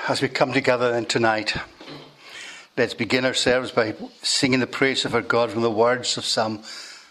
As we come together then tonight, let's begin ourselves by singing the praise of our God from the words of Psalm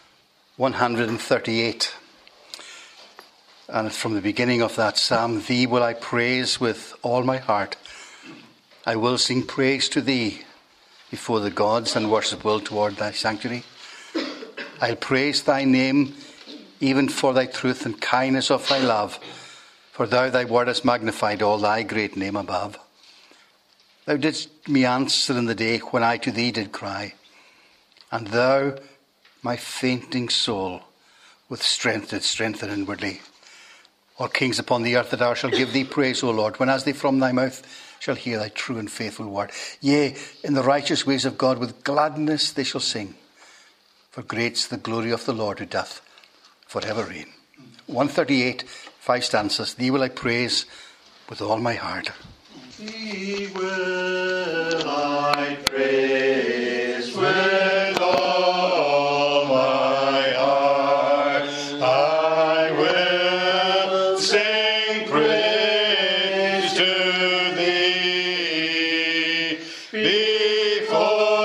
138. And from the beginning of that psalm, Thee will I praise with all my heart. I will sing praise to Thee before the gods and worship will toward Thy sanctuary. I'll praise Thy name even for Thy truth and kindness of Thy love. For Thou, Thy word hast magnified all Thy great name above. Thou didst me answer in the day when I to Thee did cry. And Thou, my fainting soul, with strength did strengthen inwardly. All kings upon the earth that are shall give Thee praise, O Lord, when as they from Thy mouth shall hear Thy true and faithful word. Yea, in the righteous ways of God with gladness they shall sing. For great's the glory of the Lord who doth forever reign. 138, 5 stanzas. Thee will I praise with all my heart. Thee will I praise with all my heart. I will sing praise to Thee before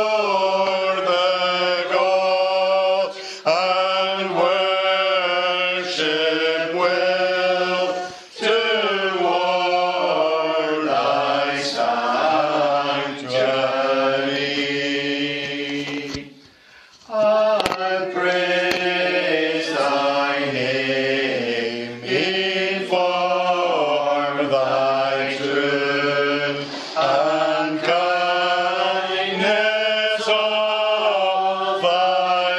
the gods and worship will toward Thy sanctuary. I praise Thy name in for Thy truth and kindness of Thy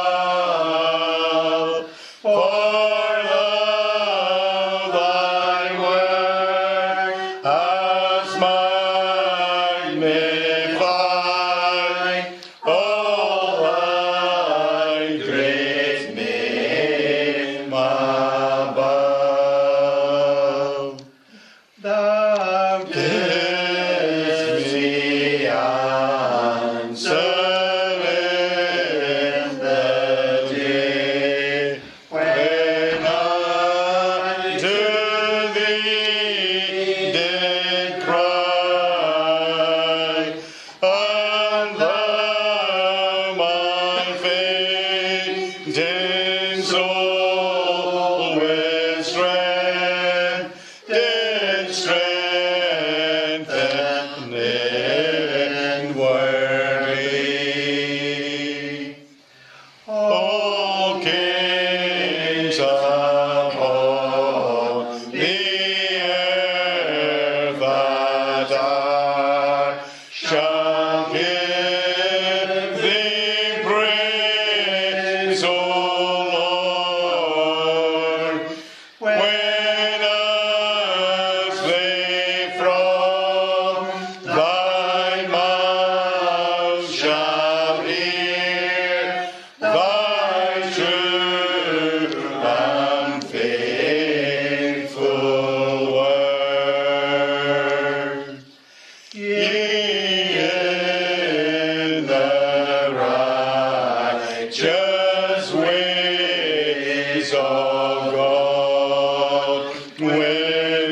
love. For Thou Thy word hast magnified all Thy great name above. Thou givest me answer in the day when I to Thee did cry. And Thou my fainting soul with strength did strengthen inwardly. All kings upon the earth that are shall give Thee praise, O Lord, when as they from Thy mouth shall hear Thy true and faithful word. Ye in the righteous ways of God, with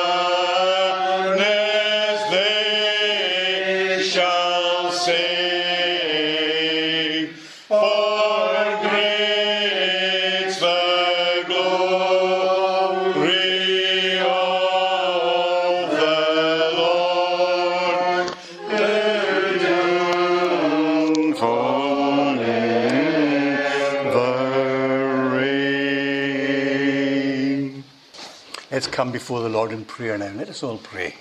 gladness they shall sing. For great's the glory of the Lord, who doeth forever reign. Let's come before the Lord in prayer now. Let us all pray.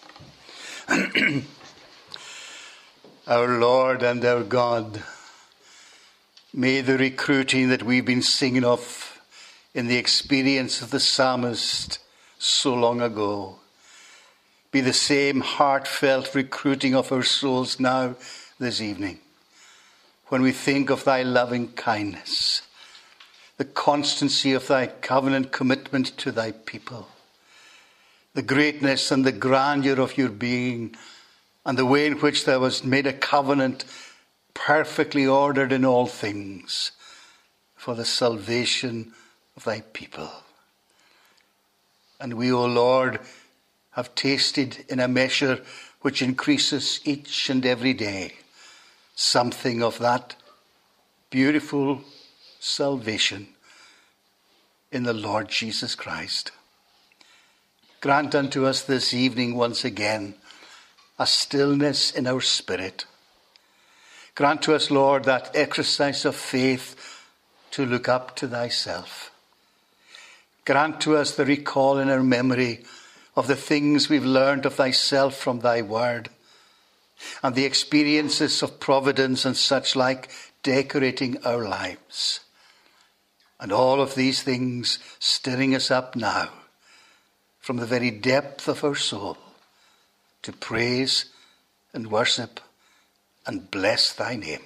Our Lord and our God, may the recruiting that we've been singing of in the experience of the psalmist so long ago be the same heartfelt recruiting of our souls now this evening, when we think of Thy loving kindness, the constancy of Thy covenant commitment to Thy people, the greatness and the grandeur of Your being, and the way in which Thou hast made a covenant perfectly ordered in all things for the salvation of Thy people. And we, O Lord, have tasted in a measure which increases each and every day something of that beautiful salvation in the Lord Jesus Christ. Grant unto us this evening once again a stillness in our spirit. Grant to us, Lord, that exercise of faith to look up to thyself. Grant to us the recall in our memory of the things we've learned of thyself from thy word, and the experiences of providence and such like decorating our lives. And all of these things stirring us up now from the very depth of our soul to praise and worship and bless thy name.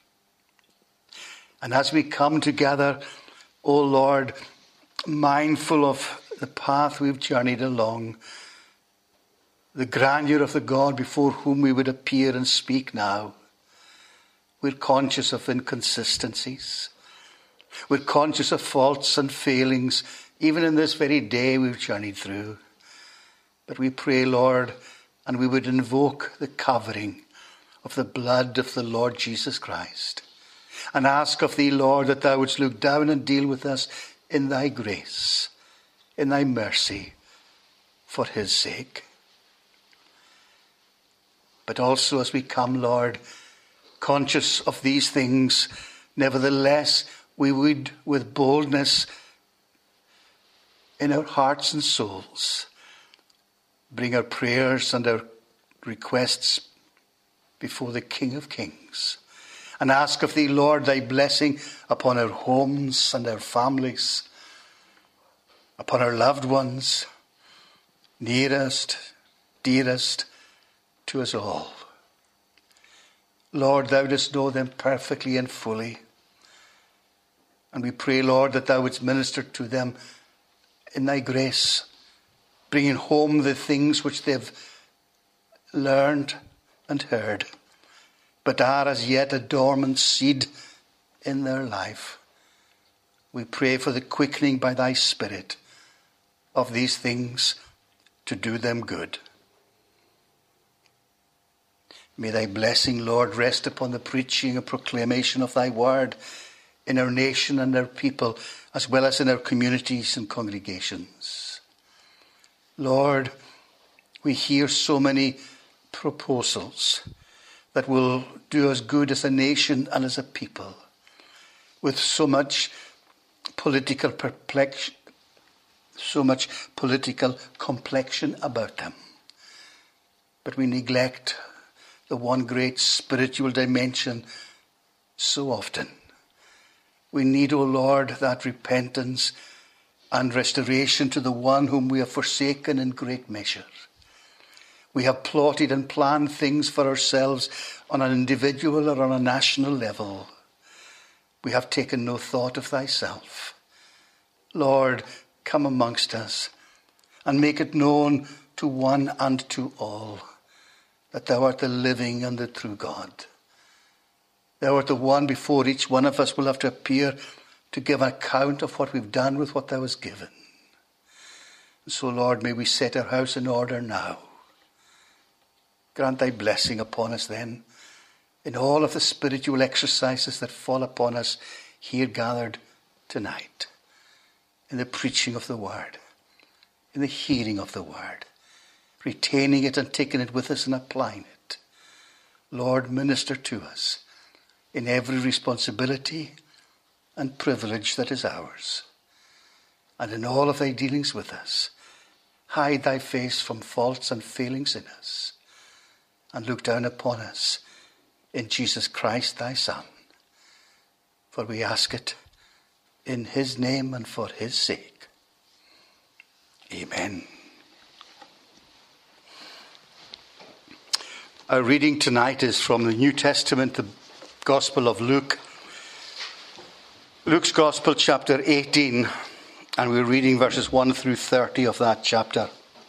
And as we come together, O Lord, mindful of the path we've journeyed along, the grandeur of the God before whom we would appear and speak now, we're conscious of inconsistencies. We're conscious of faults and failings, even in this very day we've journeyed through. But we pray, Lord, and we would invoke the covering of the blood of the Lord Jesus Christ, and ask of thee, Lord, that thou wouldst look down and deal with us in thy grace, in thy mercy, for his sake. But also as we come, Lord, conscious of these things, nevertheless, we would with boldness in our hearts and souls bring our prayers and our requests before the King of Kings, and ask of thee, Lord, thy blessing upon our homes and our families, upon our loved ones, nearest, dearest to us all. Lord, thou dost know them perfectly and fully. And we pray, Lord, that thou wouldst minister to them in thy grace, bringing home the things which they've learned and heard, but are as yet a dormant seed in their life. We pray for the quickening by thy Spirit of these things to do them good. May thy blessing, Lord, rest upon the preaching and proclamation of thy word in our nation and our people, as well as in our communities and congregations. Lord, we hear so many proposals that will do us good as a nation and as a people, with so much political complexion about them. But we neglect the one great spiritual dimension so often. We need, O Lord, that repentance and restoration to the one whom we have forsaken in great measure. We have plotted and planned things for ourselves on an individual or on a national level. We have taken no thought of thyself. Lord, come amongst us and make it known to one and to all that thou art the living and the true God. Thou art the one before each one of us will have to appear to give an account of what we've done with what thou hast given. And so, Lord, may we set our house in order now. Grant thy blessing upon us then, in all of the spiritual exercises that fall upon us here gathered tonight, in the preaching of the word, in the hearing of the word, retaining it and taking it with us and applying it. Lord, minister to us in every responsibility and privilege that is ours. And in all of thy dealings with us, hide thy face from faults and failings in us, and look down upon us in Jesus Christ thy Son. For we ask it in his name and for his sake. Amen. Our reading tonight is from the New Testament, the Gospel of Luke. Luke's Gospel, chapter 18, and we're reading verses 1 through 30 of that chapter.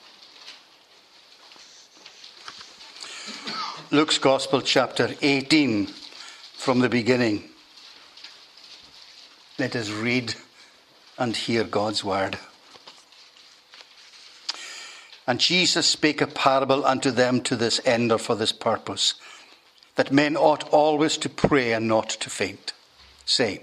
Luke's Gospel, chapter 18, from the beginning. Let us read and hear God's word. And Jesus spake a parable unto them to this end, or for this purpose, that men ought always to pray and not to faint, saying,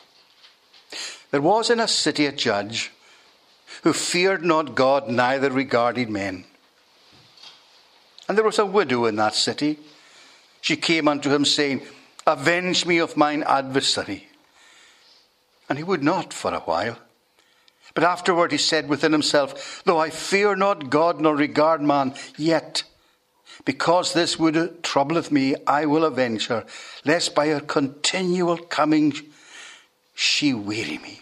There was in a city a judge who feared not God, neither regarded men. And there was a widow in that city. She came unto him, saying, Avenge me of mine adversary. And he would not for a while. But afterward he said within himself, Though I fear not God nor regard man, yet because this widow troubleth me, I will avenge her, lest by her continual coming she weary me.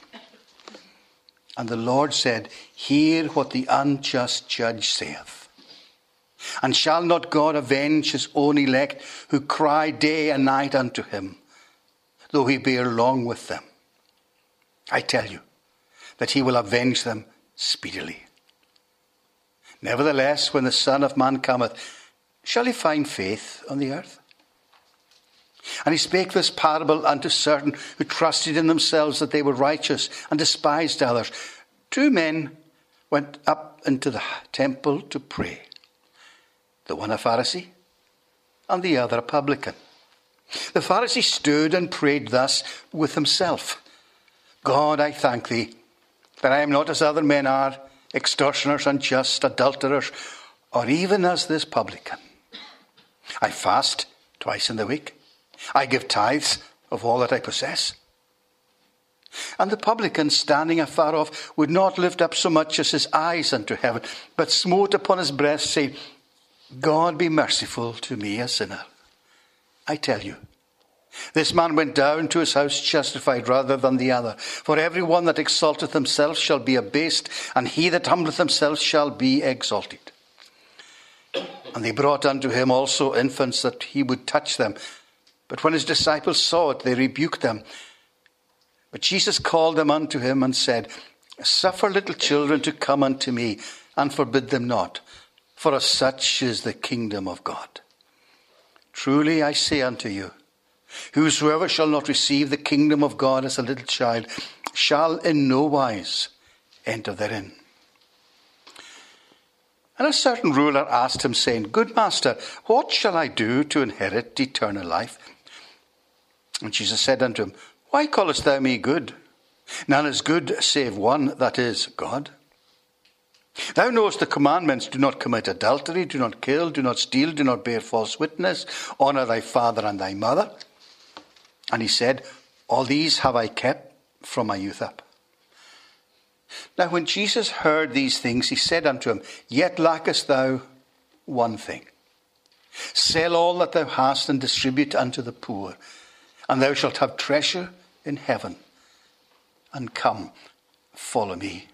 And the Lord said, Hear what the unjust judge saith. And shall not God avenge his own elect, who cry day and night unto him, though he bear long with them? I tell you that he will avenge them speedily. Nevertheless, when the Son of Man cometh, shall he find faith on the earth? And he spake this parable unto certain who trusted in themselves that they were righteous, and despised others. 2 men went up into the temple to pray, the one a Pharisee, and the other a publican. The Pharisee stood and prayed thus with himself, God, I thank thee, that I am not as other men are, extortioners, unjust, adulterers, or even as this publican. I fast twice in the week. I give tithes of all that I possess. And the publican, standing afar off, would not lift up so much as his eyes unto heaven, but smote upon his breast, saying, God be merciful to me, a sinner. I tell you, this man went down to his house justified rather than the other. For every one that exalteth himself shall be abased, and he that humbleth himself shall be exalted. And they brought unto him also infants, that he would touch them. But when his disciples saw it, they rebuked them. But Jesus called them unto him, and said, Suffer little children to come unto me, and forbid them not, for of such is the kingdom of God. Truly I say unto you, whosoever shall not receive the kingdom of God as a little child shall in no wise enter therein. And a certain ruler asked him, saying, Good master, what shall I do to inherit eternal life? And Jesus said unto him, Why callest thou me good? None is good save one, that is, God. Thou knowest the commandments: do not commit adultery, do not kill, do not steal, do not bear false witness, honour thy father and thy mother. And he said, All these have I kept from my youth up. Now when Jesus heard these things, he said unto him, Yet lackest thou one thing. Sell all that thou hast, and distribute unto the poor, and thou shalt have treasure in heaven. And come, follow me.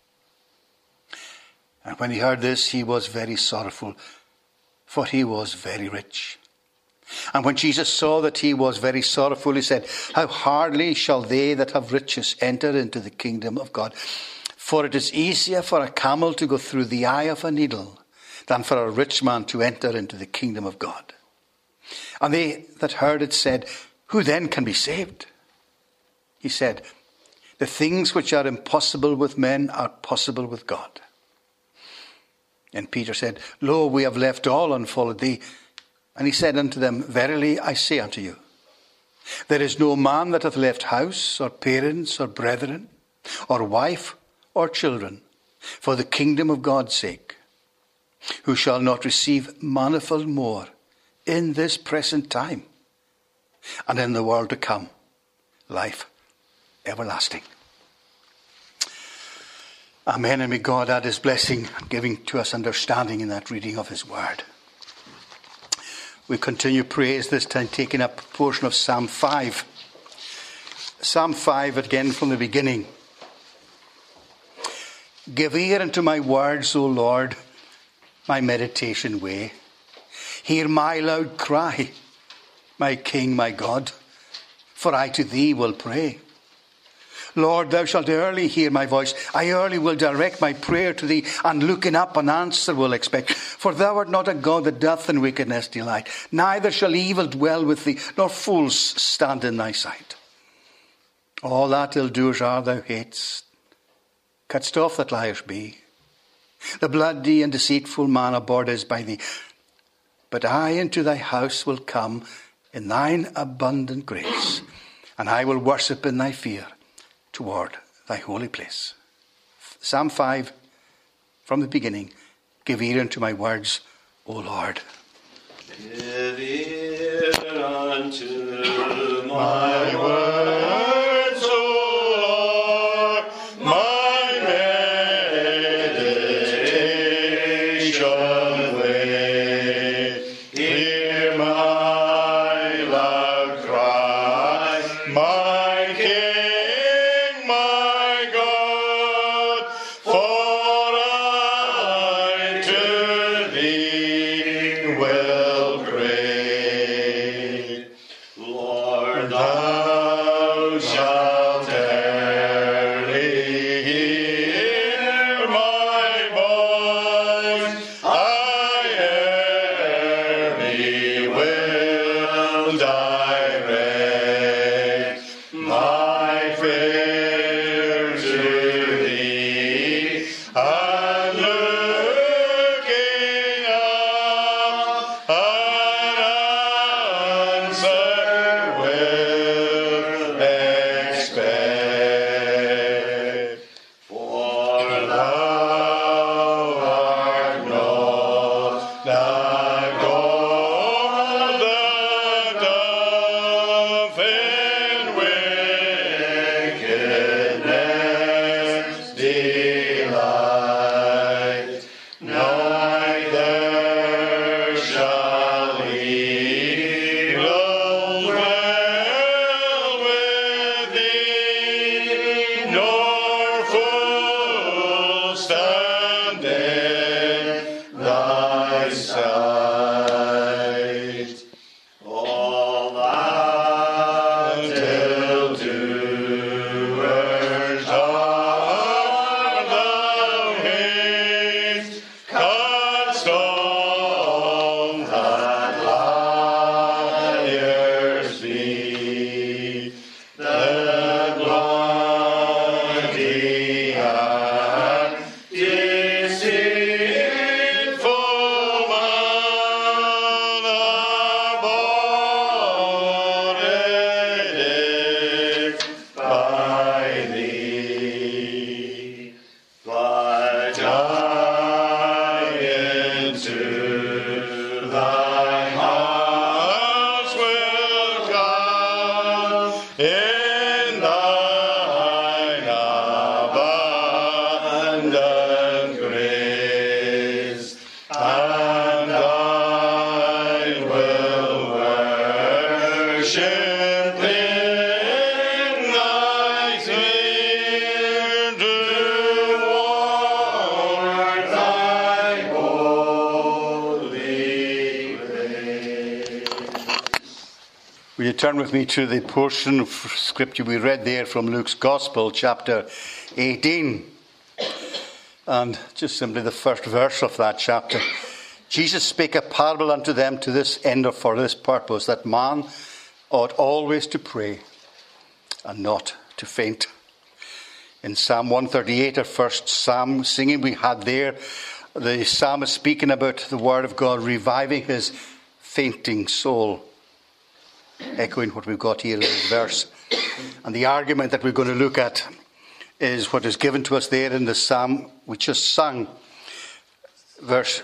And when he heard this, he was very sorrowful, for he was very rich. And when Jesus saw that he was very sorrowful, he said, How hardly shall they that have riches enter into the kingdom of God? For it is easier for a camel to go through the eye of a needle than for a rich man to enter into the kingdom of God. And they that heard it said, Who then can be saved? He said, The things which are impossible with men are possible with God. And Peter said, Lo, we have left all and followed thee. And he said unto them, Verily I say unto you, there is no man that hath left house, or parents, or brethren, or wife, or children, for the kingdom of God's sake, who shall not receive manifold more in this present time, and in the world to come, life everlasting. Amen, and may God add his blessing, giving to us understanding in that reading of his word. We continue praise, this time taking up a portion of Psalm 5. Psalm 5 again from the beginning. Give ear unto my words, O Lord, my meditation weigh. Hear my loud cry, my King, my God, for I to thee will pray. Lord, thou shalt early hear my voice. I early will direct my prayer to thee, and looking up an answer will expect. For thou art not a God that doth in wickedness delight, neither shall evil dwell with thee, nor fools stand in thy sight. All that ill doers are thou hatest, couldst off that liars be. The bloody and deceitful man abhorred is by thee. But I into thy house will come in thine abundant grace, and I will worship in thy fear toward thy holy place. Psalm 5, from the beginning. Give ear unto my words, O Lord. Give ear unto my words, O Lord, my meditation wait. Hear my loud cry, my King, my God, for I to thee will pray. Lord, thou shalt early hear my voice. I early will direct my prayer to thee, and looking up, an answer will expect. For thou art not the God that doth in wickedness delight, neither shall he dwell with thee, nor full stand in thy sight. All that ill doers are thou hate, canst on that liars be. The bloody and deceitful man abhorred is by thee. But I into thy house will come in thine abundant grace, and I will worship in thy fear toward thy holy place. Will you turn with me to the portion of scripture we read there from Luke's Gospel, chapter 18. And just simply the first verse of that chapter. Jesus spake a parable unto them to this end, or for this purpose, that man ought always to pray and not to faint. In Psalm 138, our first psalm singing we had there, the psalmist speaking about the word of God reviving his fainting soul, echoing what we've got here in this verse. And the argument that we're going to look at is what is given to us there in the psalm we just sung, verse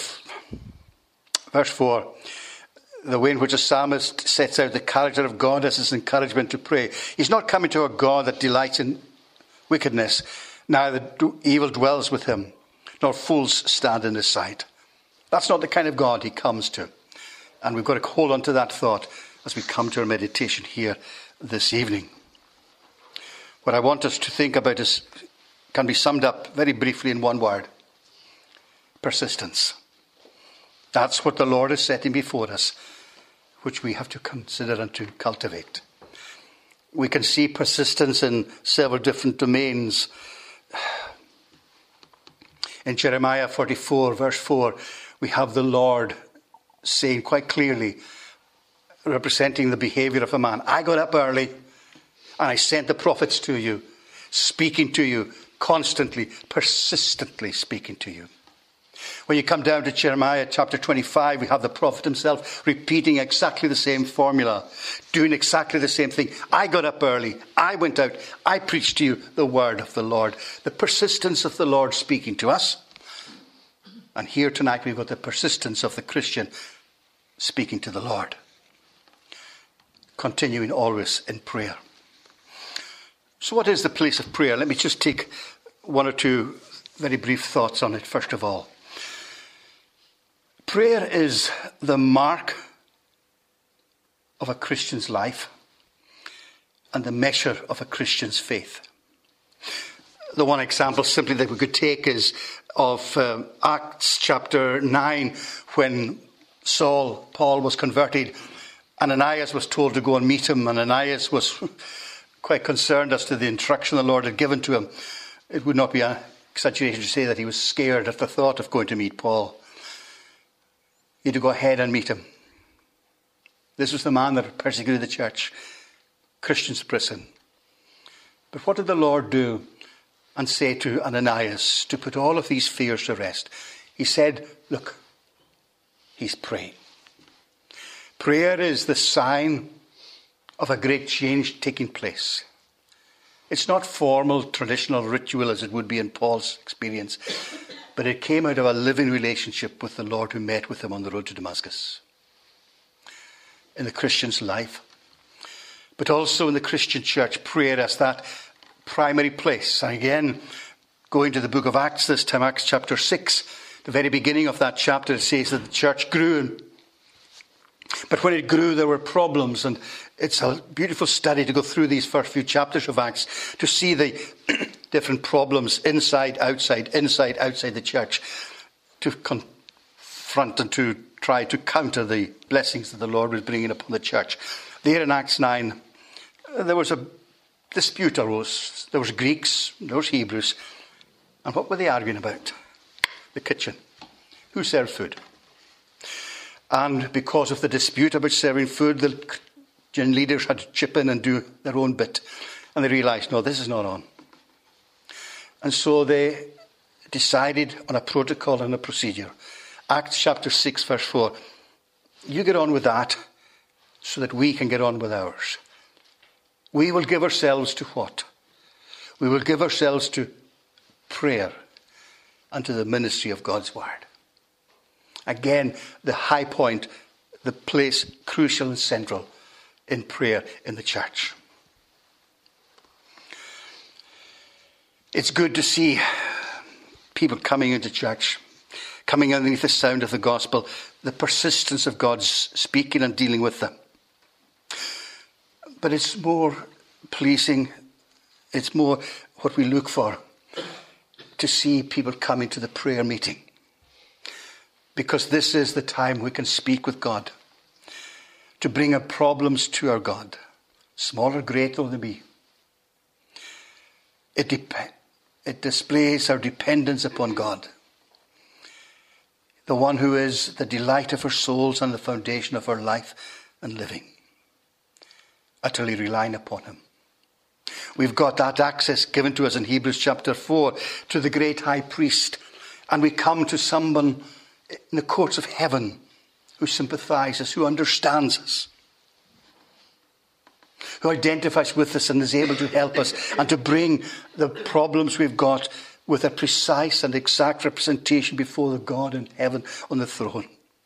4. The way in which a psalmist sets out the character of God as his encouragement to pray. He's not coming to a God that delights in wickedness, neither evil dwells with him, nor fools stand in his sight. That's not the kind of God he comes to. And we've got to hold on to that thought as we come to our meditation here this evening. What I want us to think about can be summed up very briefly in one word: persistence. That's what the Lord is setting before us, which we have to consider and to cultivate. We can see persistence in several different domains. In Jeremiah 44, verse 4, we have the Lord saying quite clearly, representing the behavior of a man, I got up early and I sent the prophets to you, speaking to you, constantly, persistently speaking to you. When you come down to Jeremiah chapter 25, we have the prophet himself repeating exactly the same formula, doing exactly the same thing. I got up early, I went out, I preached to you the word of the Lord. The persistence of the Lord speaking to us. And here tonight we've got the persistence of the Christian speaking to the Lord. Continuing always in prayer. So what is the place of prayer? Let me just take one or two very brief thoughts on it first of all. Prayer is the mark of a Christian's life and the measure of a Christian's faith. The one example simply that we could take is of Acts chapter 9, when Paul was converted. Ananias was told to go and meet him. Ananias was quite concerned as to the instruction the Lord had given to him. It would not be an exaggeration to say that he was scared at the thought of going to meet Paul. He had to go ahead and meet him. This was the man that had persecuted the church, Christians' prison. But what did the Lord do and say to Ananias to put all of these fears to rest? He said, look, he's praying. Prayer is the sign of a great change taking place. It's not formal, traditional ritual as it would be in Paul's experience, but it came out of a living relationship with the Lord who met with him on the road to Damascus. In the Christian's life, but also in the Christian church, prayer as that primary place. And again, going to the book of Acts, this time Acts chapter 6, the very beginning of that chapter, it says that the church grew. But when it grew, there were problems. And it's a beautiful study to go through these first few chapters of Acts to see the different problems inside, outside the church, to confront and to try to counter the blessings that the Lord was bringing upon the church. There in Acts 9, there was a dispute arose. There was Greeks, there was Hebrews. And what were they arguing about? The kitchen. Who served food? And because of the dispute about serving food, the Christian leaders had to chip in and do their own bit. And they realized, no, this is not on. And so they decided on a protocol and a procedure. Acts chapter 6, verse 4. You get on with that so that we can get on with ours. We will give ourselves to what? We will give ourselves to prayer and to the ministry of God's word. Again, the high point, the place crucial and central in prayer in the church. It's good to see people coming into church, coming underneath the sound of the gospel, the persistence of God's speaking and dealing with them. But it's more pleasing, it's more what we look for, to see people coming to the prayer meeting. Because this is the time we can speak with God, to bring our problems to our God, small or great though they be. It displays our dependence upon God, the one who is the delight of our souls and the foundation of our life and living, utterly relying upon him. We've got that access given to us in Hebrews chapter 4 to the great high priest, and we come to someone in the courts of heaven who sympathizes, who understands us, who identifies with us and is able to help us and to bring the problems we've got with a precise and exact representation before the God in heaven on the throne.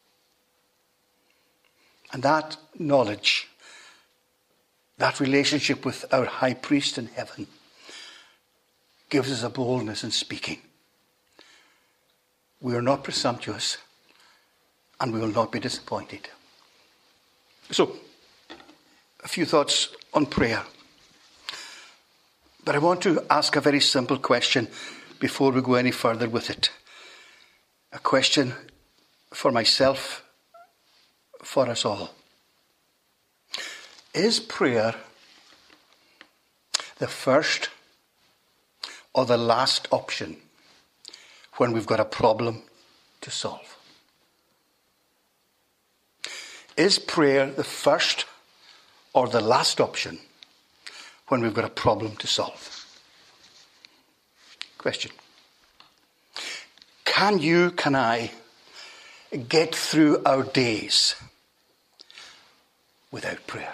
And that knowledge, that relationship with our high priest in heaven, gives us a boldness in speaking. We are not presumptuous, and we will not be disappointed. So, a few thoughts on prayer. But I want to ask a very simple question before we go any further with it. A question for myself, for us all. Is prayer the first or the last option when we've got a problem to solve? Is prayer the first or the last option when we've got a problem to solve? Question. Can I get through our days without prayer?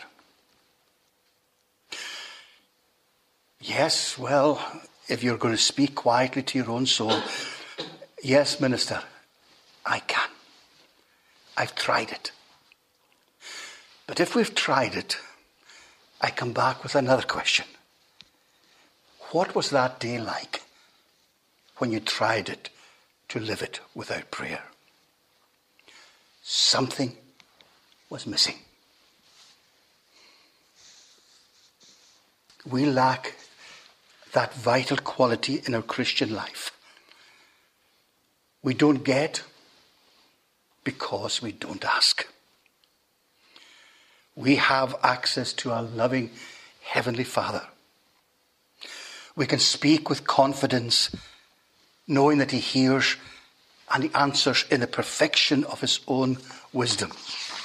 Yes, well, if you're going to speak quietly to your own soul, yes, minister, I can. I've tried it. But if we've tried it, I come back with another question. What was that day like when you tried it to live it without prayer? Something was missing. We lack that vital quality in our Christian life. We don't get because we don't ask. We have access to our loving Heavenly Father. We can speak with confidence, knowing that He hears and He answers in the perfection of His own wisdom.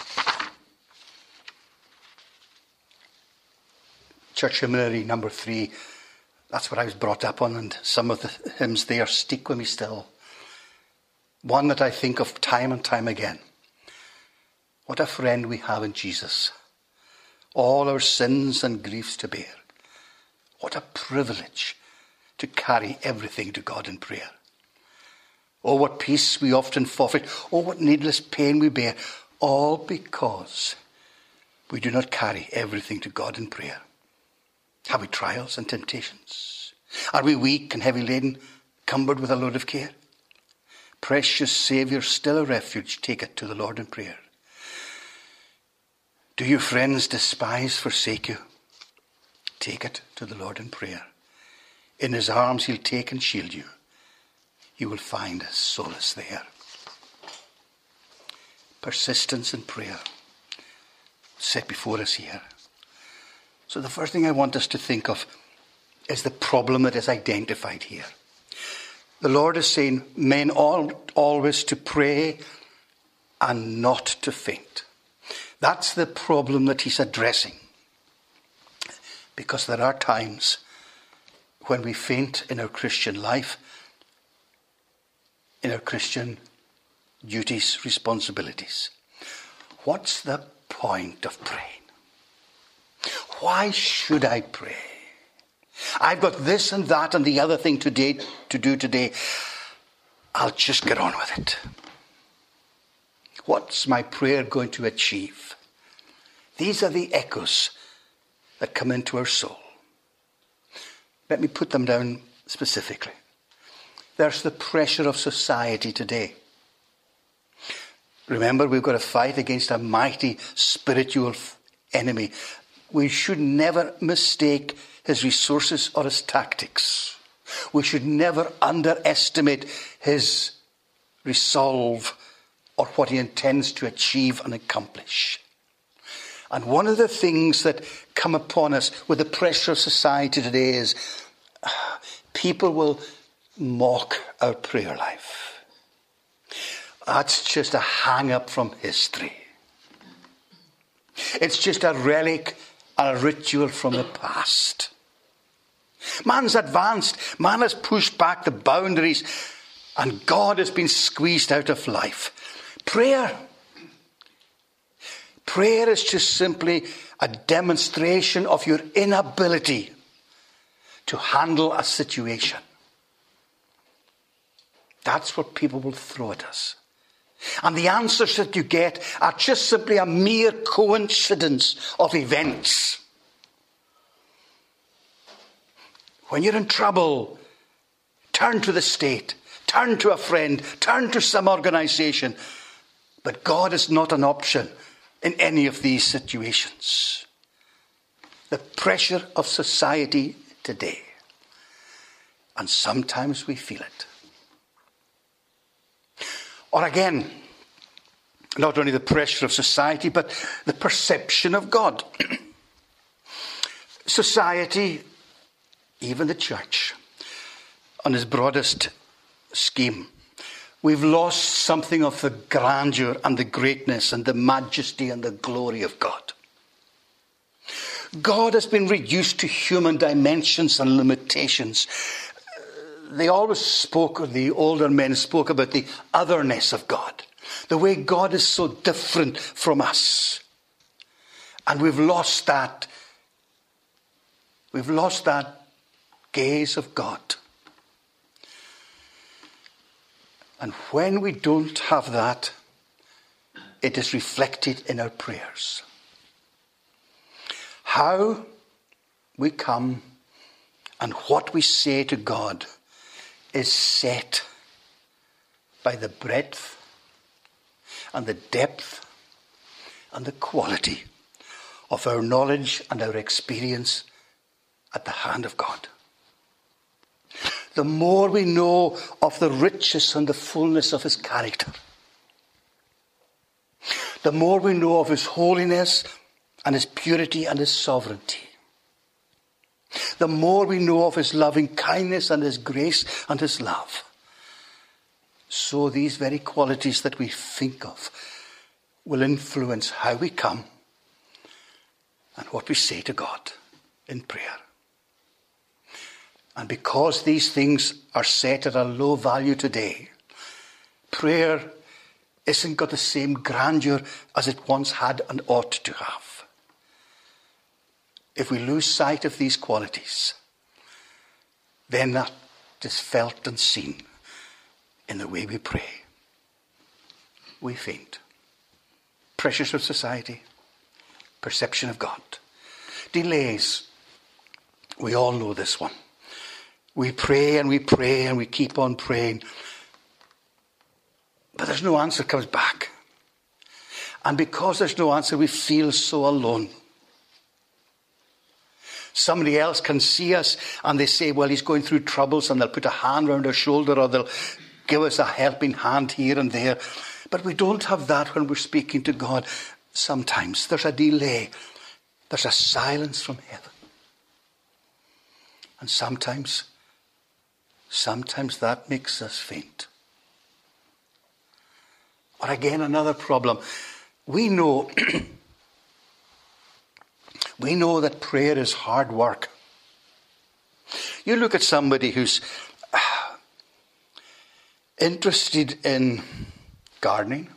Church hymnary number 3, that's what I was brought up on, and some of the hymns there stick with me still. One that I think of time and time again. What a friend we have in Jesus. All our sins and griefs to bear. What a privilege to carry everything to God in prayer. Oh, what peace we often forfeit. Oh, what needless pain we bear. All because we do not carry everything to God in prayer. Have we trials and temptations? Are we weak and heavy laden, cumbered with a load of care? Precious Saviour, still a refuge, take it to the Lord in prayer. Do your friends despise, forsake you? Take it to the Lord in prayer. In His arms He'll take and shield you. You will find solace there. Persistence in prayer set before us here. So the first thing I want us to think of is the problem that is identified here. The Lord is saying, men ought always to pray and not to faint. That's the problem that He's addressing. Because there are times when we faint in our Christian life, in our Christian duties, responsibilities. What's the point of praying? Why should I pray? I've got this and that and the other thing to do today. I'll just get on with it. What's my prayer going to achieve? These are the echoes that come into our soul. Let me put them down specifically. There's the pressure of society today. Remember, we've got to fight against a mighty spiritual enemy. We should never mistake his resources or his tactics. We should never underestimate his resolve or what he intends to achieve and accomplish. And one of the things that come upon us with the pressure of society today is people will mock our prayer life. That's just a hang-up from history. It's just a relic and a ritual from the past. Man's advanced. Man has pushed back the boundaries and God has been squeezed out of life. Prayer is just simply a demonstration of your inability to handle a situation. That's what people will throw at us. And the answers that you get are just simply a mere coincidence of events. When you're in trouble, turn to the state, turn to a friend, turn to some organization. But God is not an option in any of these situations. The pressure of society today. And sometimes we feel it. Or again, not only the pressure of society, but the perception of God. Society, even the church, on its broadest scheme, we've lost something of the grandeur and the greatness and the majesty and the glory of God. God has been reduced to human dimensions and limitations. they always spoke, or the older men spoke about the otherness of God. The way God is so different from us. And we've lost that. We've lost that gaze of God. And when we don't have that, it is reflected in our prayers. How we come and what we say to God is set by the breadth and the depth and the quality of our knowledge and our experience at the hand of God. The more we know of the riches and the fullness of his character, the more we know of his holiness and his purity and his sovereignty, the more we know of his loving kindness and his grace and his love. So these very qualities that we think of will influence how we come and what we say to God in prayer. And because these things are set at a low value today, prayer isn't got the same grandeur as it once had and ought to have. If we lose sight of these qualities, then that is felt and seen in the way we pray. We faint. Pressures of society, perception of God, delays. We all know this one. We pray and we pray and we keep on praying, but there's no answer comes back. And because there's no answer, we feel so alone. Somebody else can see us and they say, well, he's going through troubles, and they'll put a hand around our shoulder or they'll give us a helping hand here and there. But we don't have that when we're speaking to God. Sometimes there's a delay. There's a silence from heaven. And sometimes that makes us faint. Or again, another problem. We know that prayer is hard work. You look at somebody who's interested in gardening,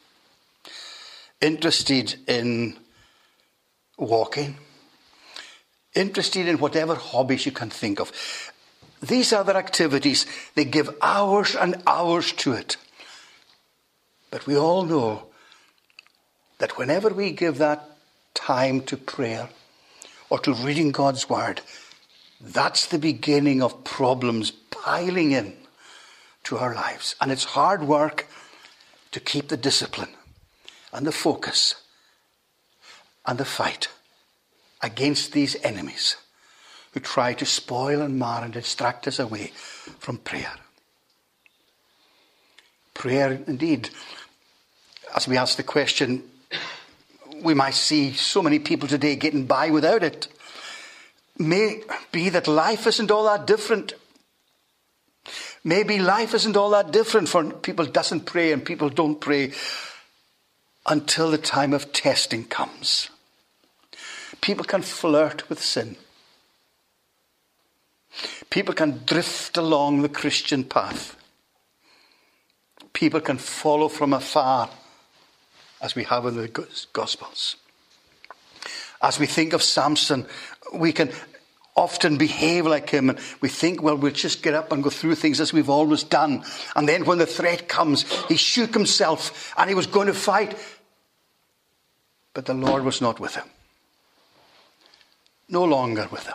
interested in walking, interested in whatever hobbies you can think of. These other activities, they give hours and hours to it. But we all know that whenever we give that time to prayer or to reading God's word, that's the beginning of problems piling in to our lives. And it's hard work to keep the discipline and the focus and the fight against these enemies who try to spoil and mar and distract us away from prayer. Prayer, indeed, as we ask the question, we might see so many people today getting by without it. May be that life isn't all that different. Maybe life isn't all that different for people who doesn't pray and people don't pray until the time of testing comes. People can flirt with sin. People can drift along the Christian path. People can follow from afar, as we have in the Gospels. As we think of Samson, we can often behave like him, and we think, well, we'll just get up and go through things as we've always done. And then when the threat comes, he shook himself and he was going to fight. But the Lord was not with him. No longer with him.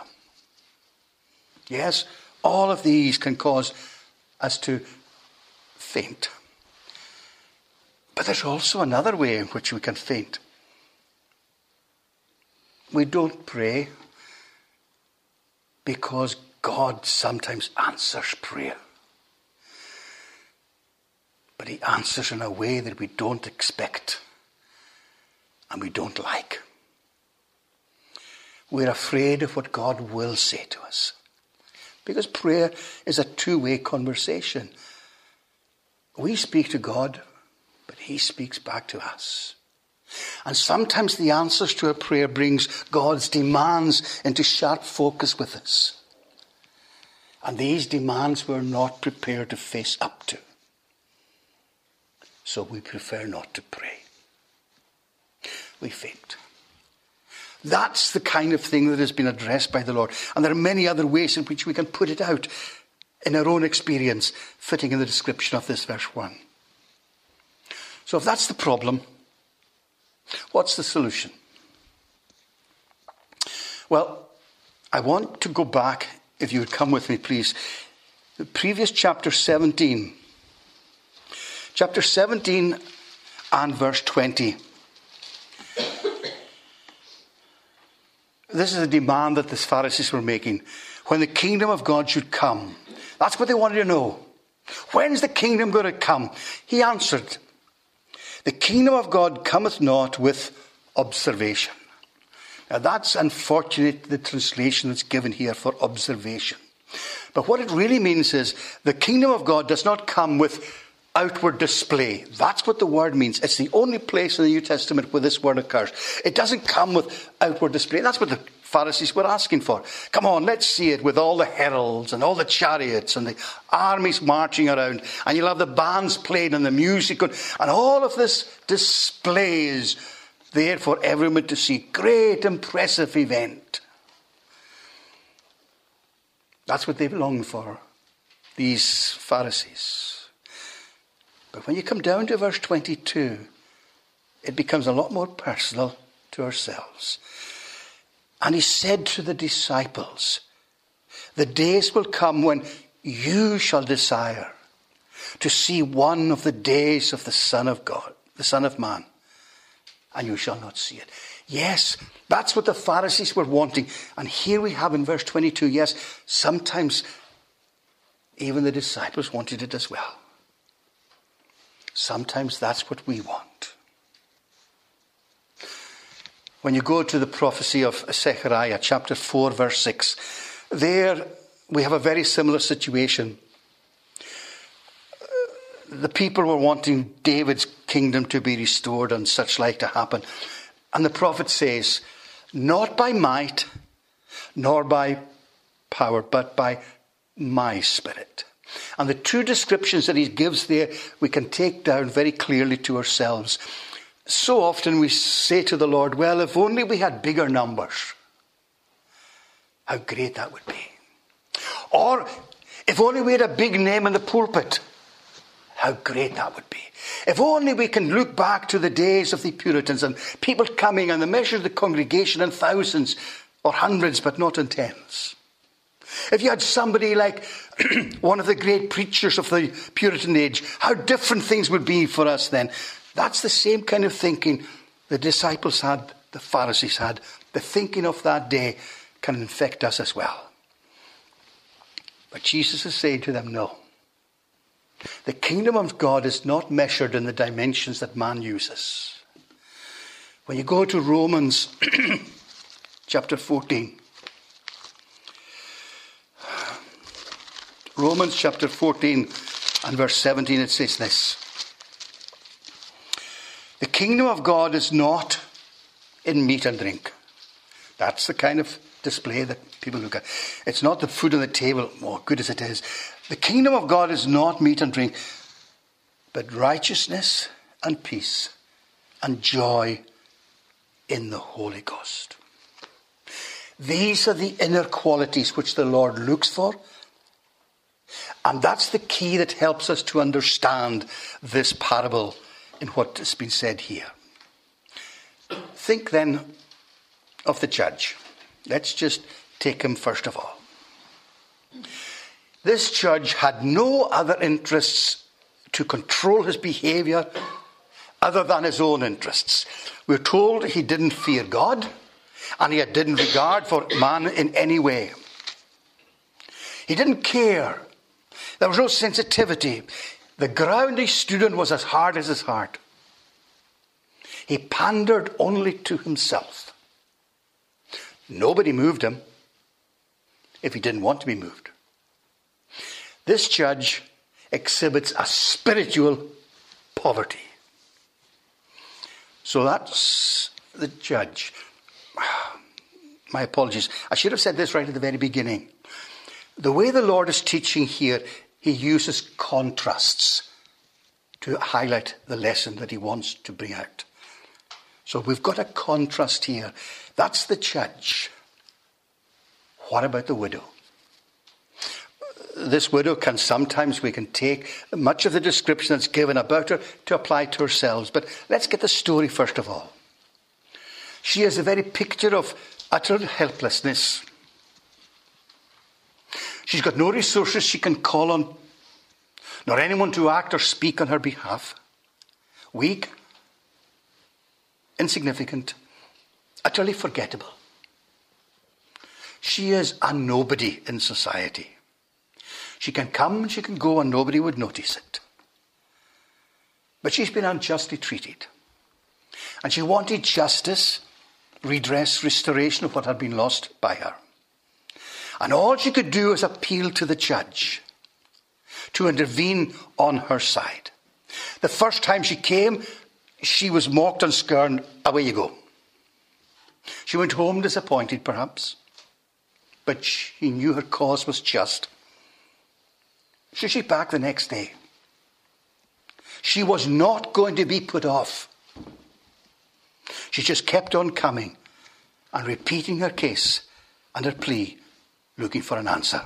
Yes, all of these can cause us to faint. But there's also another way in which we can faint. We don't pray because God sometimes answers prayer. But he answers in a way that we don't expect and we don't like. We're afraid of what God will say to us. Because prayer is a two-way conversation. We speak to God, but he speaks back to us. And sometimes the answers to a prayer brings God's demands into sharp focus with us. And these demands we're not prepared to face up to. So we prefer not to pray. We faint. That's the kind of thing that has been addressed by the Lord. And there are many other ways in which we can put it out in our own experience, fitting in the description of this verse 1. So if that's the problem, what's the solution? Well, I want to go back, if you would come with me, please. The previous chapter 17. Chapter 17 and verse 20. This is a demand that the Pharisees were making. When the kingdom of God should come. That's what they wanted to know. When's the kingdom going to come? He answered, the kingdom of God cometh not with observation. Now that's unfortunate, the translation that's given here for observation. But what it really means is the kingdom of God does not come with outward display. That's what the word means. It's the only place in the New Testament where this word occurs. It doesn't come with outward display. That's what the Pharisees were asking for. Come on, let's see it with all the heralds and all the chariots and the armies marching around. And you'll have the bands playing and the music. And all of this displays there for everyone to see. Great, impressive event. That's what they longed for, these Pharisees. But when you come down to verse 22, it becomes a lot more personal to ourselves. And he said to the disciples, the days will come when you shall desire to see one of the days of the Son of God, the Son of Man, and you shall not see it. Yes, that's what the Pharisees were wanting. And here we have in verse 22, yes, sometimes even the disciples wanted it as well. Sometimes that's what we want. When you go to the prophecy of Zechariah, chapter 4, verse 6, there we have a very similar situation. The people were wanting David's kingdom to be restored and such like to happen. And the prophet says, not by might, nor by power, but by my Spirit. And the two descriptions that he gives there, we can take down very clearly to ourselves. So often we say to the Lord, well, if only we had bigger numbers, how great that would be. Or if only we had a big name in the pulpit, how great that would be. If only we can look back to the days of the Puritans and people coming and the measure of the congregation in thousands or hundreds, but not in tens. If you had somebody like one of the great preachers of the Puritan age, how different things would be for us then. That's the same kind of thinking the disciples had, the Pharisees had. The thinking of that day can infect us as well. But Jesus is saying to them, no. The kingdom of God is not measured in the dimensions that man uses. When you go to Romans chapter 14, Romans chapter 14 and verse 17, it says this. The kingdom of God is not in meat and drink. That's the kind of display that people look at. It's not the food on the table, oh, good as it is. The kingdom of God is not meat and drink, but righteousness and peace and joy in the Holy Ghost. These are the inner qualities which the Lord looks for. And that's the key that helps us to understand this parable in what has been said here. Think then of the judge. Let's just take him first of all. This judge had no other interests to control his behavior other than his own interests. We're told he didn't fear God and he didn't regard for man in any way. He didn't care. There was no sensitivity. The ground he stood on was as hard as his heart. He pandered only to himself. Nobody moved him if he didn't want to be moved. This judge exhibits a spiritual poverty. So that's the judge. My apologies. I should have said this right at the very beginning. The way the Lord is teaching here, he uses contrasts to highlight the lesson that he wants to bring out. So we've got a contrast here. That's the judge. What about the widow? This widow we can take much of the description that's given about her to apply to ourselves. But let's get the story first of all. She is a very picture of utter helplessness. She's got no resources she can call on, nor anyone to act or speak on her behalf. Weak, insignificant, utterly forgettable. She is a nobody in society. She can come and she can go and nobody would notice it. But she's been unjustly treated. And she wanted justice, redress, restoration of what had been lost by her. And all she could do was appeal to the judge to intervene on her side. The first time she came, she was mocked and scorned. Away you go. She went home disappointed, perhaps. But she knew her cause was just. So she's back the next day. She was not going to be put off. She just kept on coming and repeating her case and her plea, looking for an answer.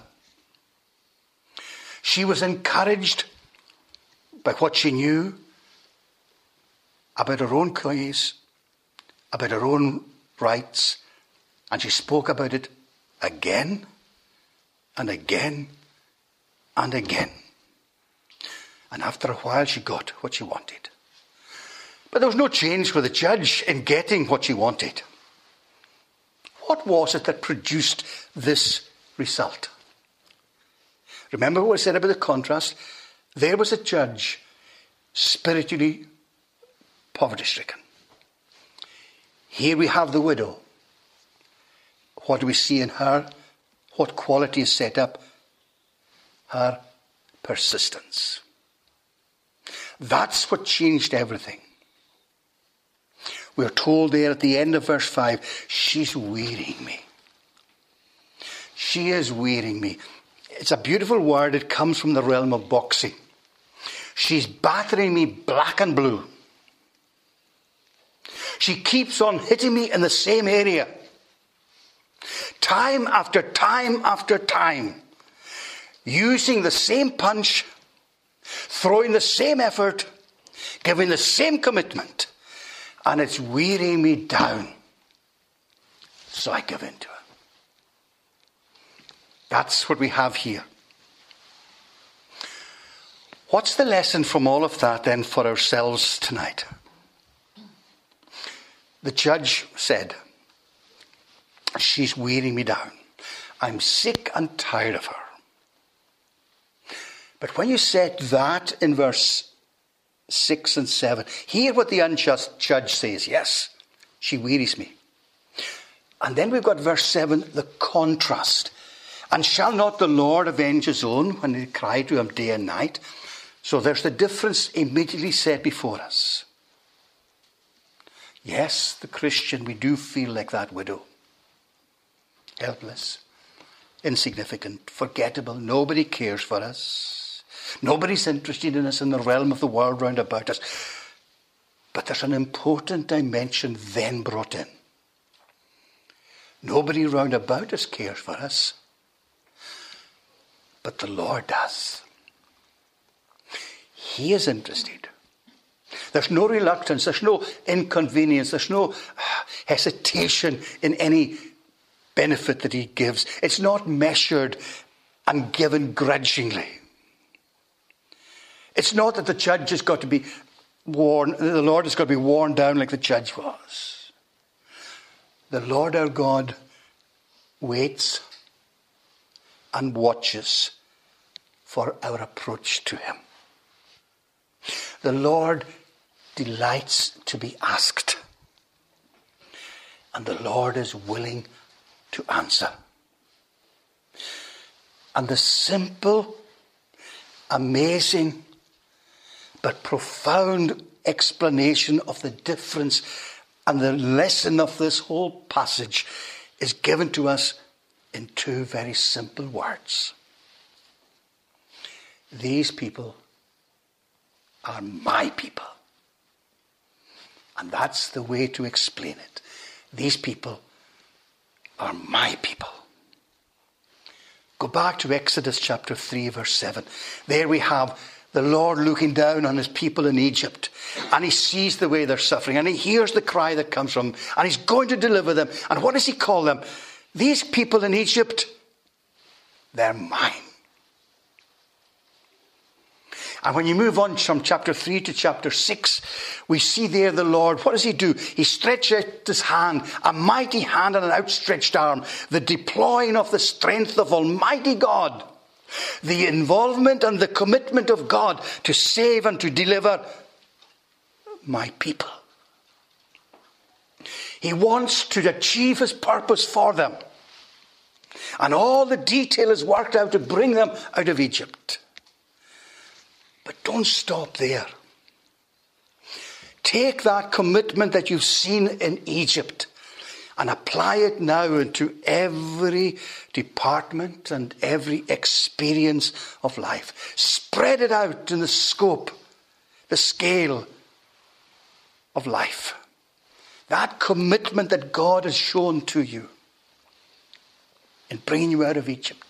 She was encouraged by what she knew about her own case, about her own rights, and she spoke about it again and again and again. And after a while she got what she wanted. But there was no change for the judge in getting what she wanted. What was it that produced this result? Remember what I said about the contrast? There was a judge, spiritually poverty-stricken. Here we have the widow. What do we see in her? What quality is set up? Her persistence. That's what changed everything. We're told there at the end of verse 5, she's wearying me. She is wearying me. It's a beautiful word. It comes from the realm of boxing. She's battering me black and blue. She keeps on hitting me in the same area. Time after time after time. Using the same punch, throwing the same effort, giving the same commitment, and it's wearing me down. So I give in to it. That's what we have here. What's the lesson from all of that then for ourselves tonight? The judge said, she's wearing me down. I'm sick and tired of her. But when you said that in verse 6 and 7, hear what the unjust judge says. Yes, she wearies me. And then we've got verse 7, the contrast. And shall not the Lord avenge his own when they cry to him day and night? So there's the difference immediately set before us. Yes, the Christian, we do feel like that widow. Helpless, insignificant, forgettable. Nobody cares for us. Nobody's interested in us in the realm of the world round about us. But there's an important dimension then brought in. Nobody round about us cares for us. But the Lord does. He is interested. There's no reluctance. There's no inconvenience. There's no hesitation in any benefit that he gives. It's not measured and given grudgingly. It's not that the judge has got to be worn, the Lord has got to be worn down like the judge was. The Lord our God waits and watches for our approach to him. The Lord delights to be asked. And the Lord is willing to answer. And the simple, amazing, but profound explanation of the difference and the lesson of this whole passage is given to us in two very simple words. these people are my people. And that's the way to explain it. These people are my people. Go back to Exodus chapter 3, verse 7. There we have the Lord looking down on his people in Egypt. And he sees the way they're suffering. And he hears the cry that comes from them. And he's going to deliver them. And what does he call them? These people in Egypt, they're mine. And when you move on from chapter 3 to chapter 6, we see there the Lord, what does he do? He stretches out his hand, a mighty hand and an outstretched arm, the deploying of the strength of Almighty God, the involvement and the commitment of God to save and to deliver my people. He wants to achieve his purpose for them. And all the detail is worked out to bring them out of Egypt. But don't stop there. Take that commitment that you've seen in Egypt and apply it now into every department and every experience of life. Spread it out in the scope, the scale of life. That commitment that God has shown to you in bringing you out of Egypt.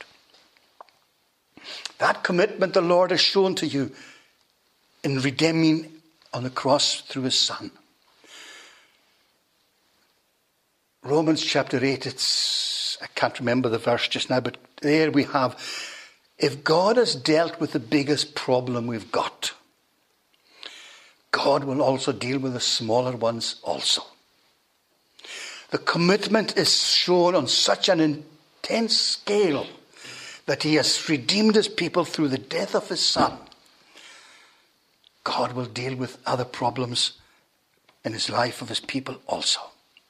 That commitment the Lord has shown to you in redeeming on the cross through his Son. Romans chapter 8, I can't remember the verse just now, but there we have, if God has dealt with the biggest problem we've got, God will also deal with the smaller ones also. The commitment is shown on such an intense scale that he has redeemed his people through the death of his Son. God will deal with other problems in his life of his people also.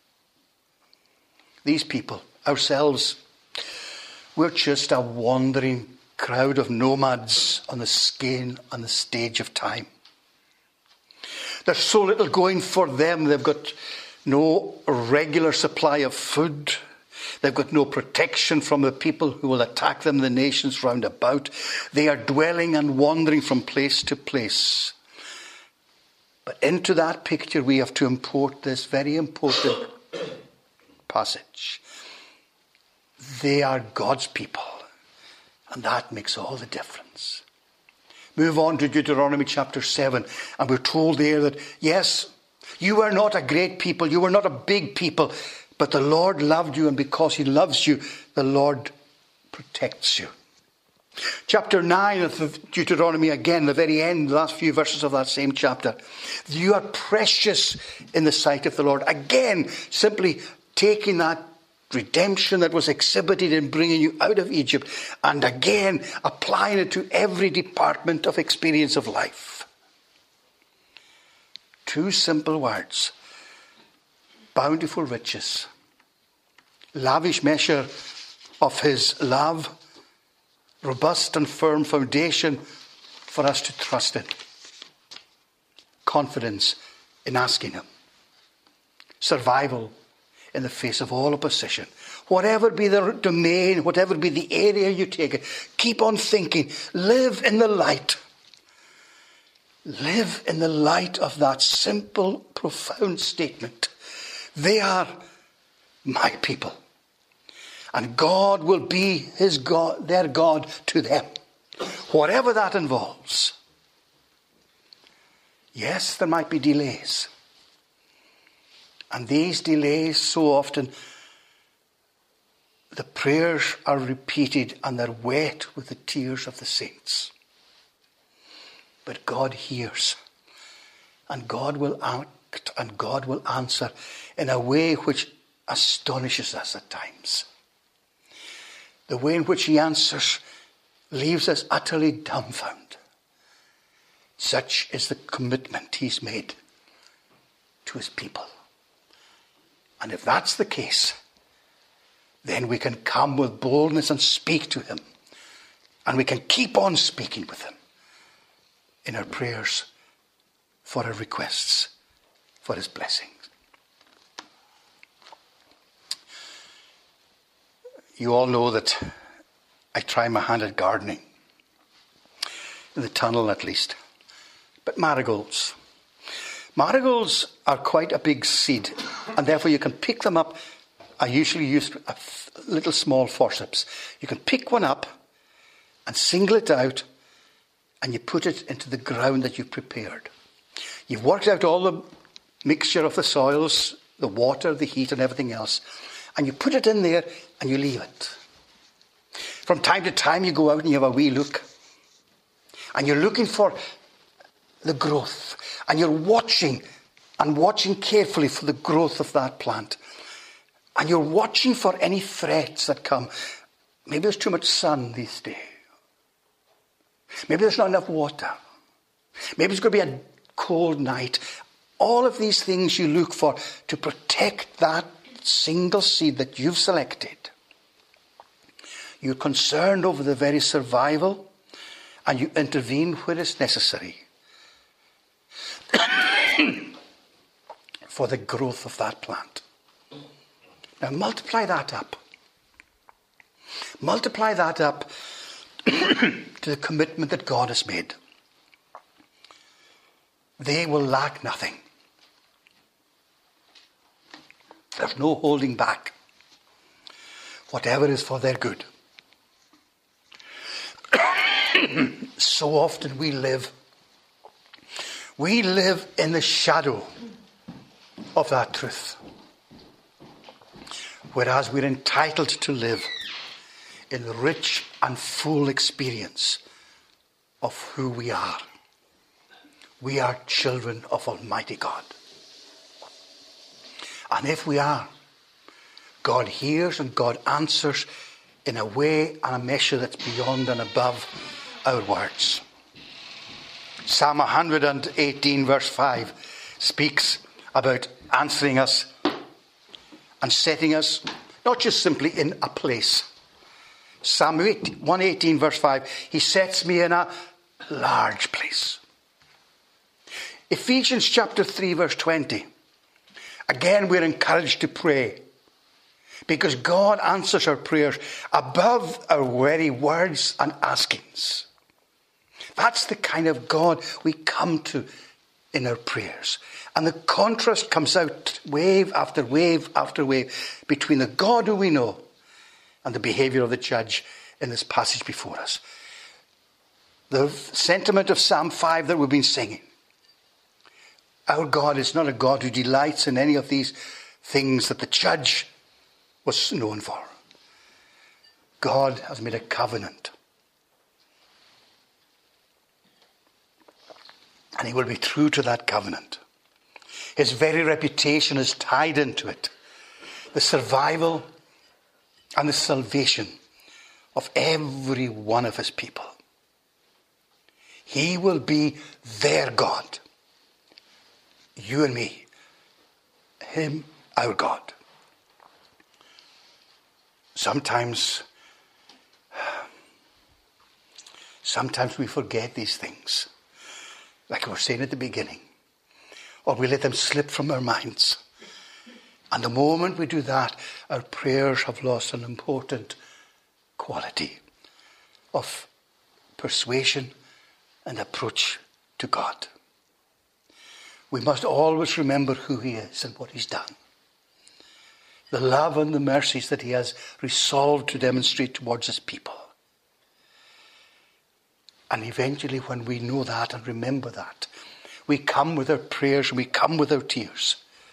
These people, ourselves, we're just a wandering crowd of nomads on the stage of time. There's so little going for them. They've got no regular supply of food. They've got no protection from the people who will attack them, the nations round about. They are dwelling and wandering from place to place. But into that picture we have to import this very important passage. They are God's people. And that makes all the difference. Move on to Deuteronomy chapter 7. And we're told there that, yes, you are not a great people. You are not a big people. But the Lord loved you, and because he loves you, the Lord protects you. Chapter 9 of Deuteronomy, again, the very end, the last few verses of that same chapter. You are precious in the sight of the Lord. Again, simply taking that redemption that was exhibited in bringing you out of Egypt, and again, applying it to every department of experience of life. Two simple words. Bountiful riches, lavish measure of his love, robust and firm foundation for us to trust in. Confidence in asking him. Survival in the face of all opposition. Whatever be the domain, whatever be the area you take it, keep on thinking. Live in the light. Live in the light of that simple, profound statement. They are my people. And God will be his God, their God to them. Whatever that involves. Yes, there might be delays. And these delays, so often, the prayers are repeated and they're wet with the tears of the saints. But God hears. And God will act and God will answer in a way which astonishes us at times. The way in which he answers leaves us utterly dumbfounded. Such is the commitment he's made to his people. And if that's the case, then we can come with boldness and speak to him. And we can keep on speaking with him in our prayers for our requests, for his blessings. You all know that I try my hand at gardening. in the tunnel at least. But marigolds. Marigolds are quite a big seed, and therefore you can pick them up. I usually use a little small forceps. You can pick one up and single it out, and you put it into the ground that you've prepared. You've worked out all the mixture of the soils, the water, the heat, and everything else, and you put it in there and you leave it. From time to time you go out and you have a wee look, and you're looking for the growth, and you're watching carefully for the growth of that plant, and you're watching for any threats that come. Maybe there's too much sun this day. Maybe there's not enough water. Maybe it's going to be a cold night. All of these things you look for to protect that single seed that you've selected. You're concerned over the very survival, and you intervene where it's necessary for the growth of that plant. Now multiply that up. Multiply that up to the commitment that God has made. They will lack nothing. There's no holding back. Whatever is for their good. So often we live in the shadow of that truth. Whereas we're entitled to live in the rich and full experience of who we are. We are children of Almighty God. And if we are, God hears and God answers in a way and a measure that's beyond and above our words. Psalm 118 verse 5 speaks about answering us and setting us not just simply in a place. Psalm 118 verse 5, he sets me in a large place. Ephesians chapter 3 verse 20, again we're encouraged to pray because God answers our prayers above our very words and askings. That's the kind of God we come to in our prayers. And the contrast comes out wave after wave after wave between the God who we know and the behaviour of the judge in this passage before us. The sentiment of Psalm 5 that we've been singing. Our God is not a God who delights in any of these things that the judge was known for. God has made a covenant. And he will be true to that covenant. His very reputation is tied into it. The survival and the salvation of every one of his people. He will be their God. You and me. Him, our God. Sometimes we forget these things. Like I was saying at the beginning. Or we let them slip from our minds. And the moment we do that, our prayers have lost an important quality of persuasion and approach to God. We must always remember who he is and what he's done. The love and the mercies that he has resolved to demonstrate towards his people. And eventually when we know that and remember that, we come with our prayers and we come with our tears.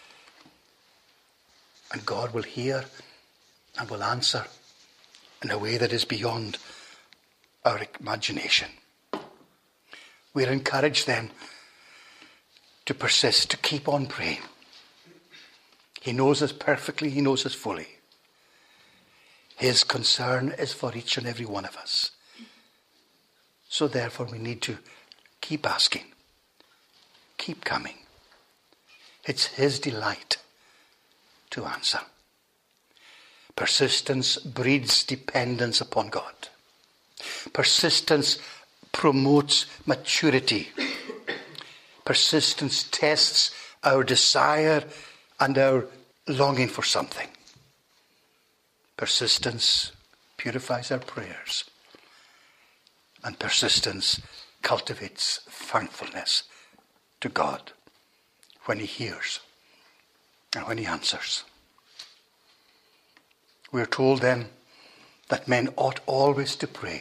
And God will hear and will answer in a way that is beyond our imagination. We're encouraged then to persist, to keep on praying. He knows us perfectly, he knows us fully. His concern is for each and every one of us. So therefore we need to keep asking, keep coming. It's his delight to answer. Persistence breeds dependence upon God. Persistence promotes maturity. Persistence tests our desire and our longing for something. Persistence purifies our prayers. And persistence cultivates thankfulness to God when he hears and when he answers. We are told then that men ought always to pray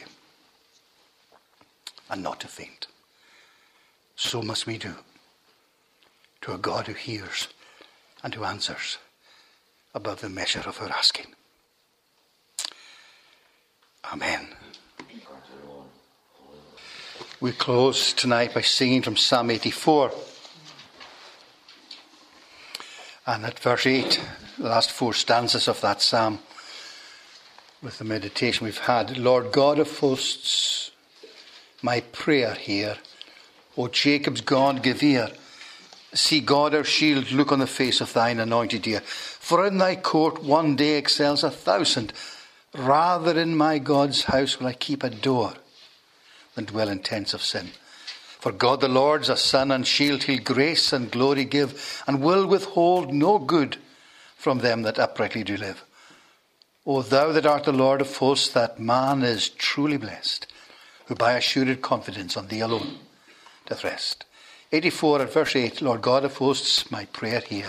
and not to faint. So must we do to a God who hears and who answers above the measure of our asking. Amen. We close tonight by singing from Psalm 84. And at verse 8, the last 4 stanzas of that psalm, with the meditation we've had. Lord God of hosts, my prayer hear. O Jacob's God, give ear. See God our shield, look on the face of thine anointed ear. For in thy court one day excels 1,000. Rather in my God's house will I keep a door than dwell in tents of sin. For God the Lord's a sun and shield, he'll grace and glory give, and will withhold no good from them that uprightly do live. O thou that art the Lord of hosts, that man is truly blessed, who by assured confidence on thee alone doth rest. 84 at verse 8, Lord God of hosts, my prayer hear.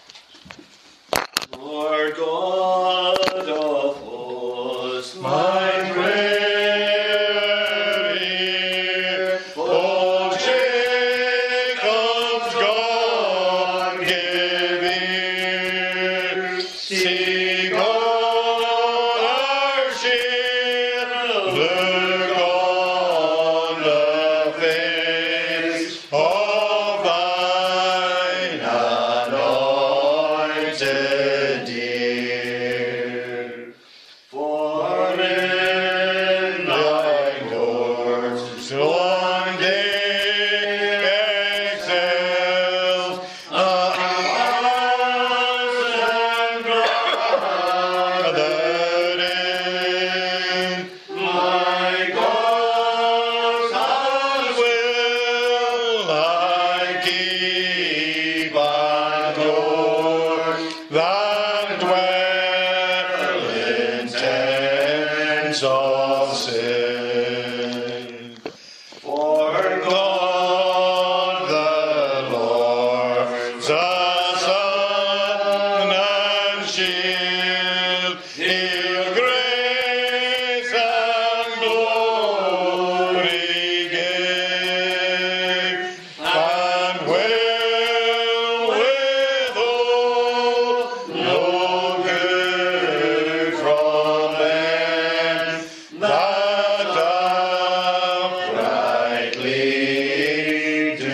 Lord God of hosts, my prayer hear. O Jacob's God, give ear. See God our shield, look on the face of thine anointed dear. For in thy courts one day excels 1,000 gathered in my God's house will I keep a door that dwell in tents of sin. For God the Lord's a sun and shield, he'll grace and glory give, and will withhold no good from them that uprightly do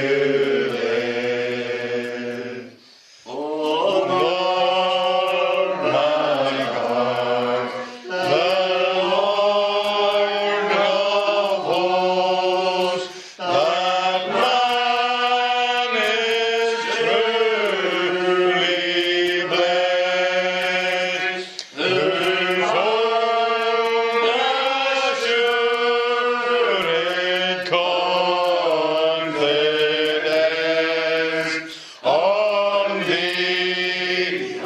live. O Lord, my God, the Lord of hosts, that man is truly blessed, whose own assured confidence on thee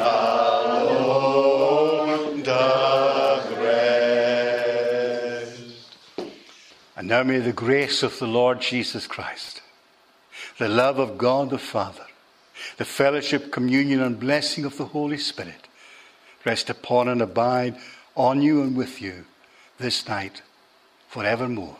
alone doth rest. And now may the grace of the Lord Jesus Christ, the love of God the Father, the fellowship, communion, and blessing of the Holy Spirit rest upon and abide on you and with you this night forevermore.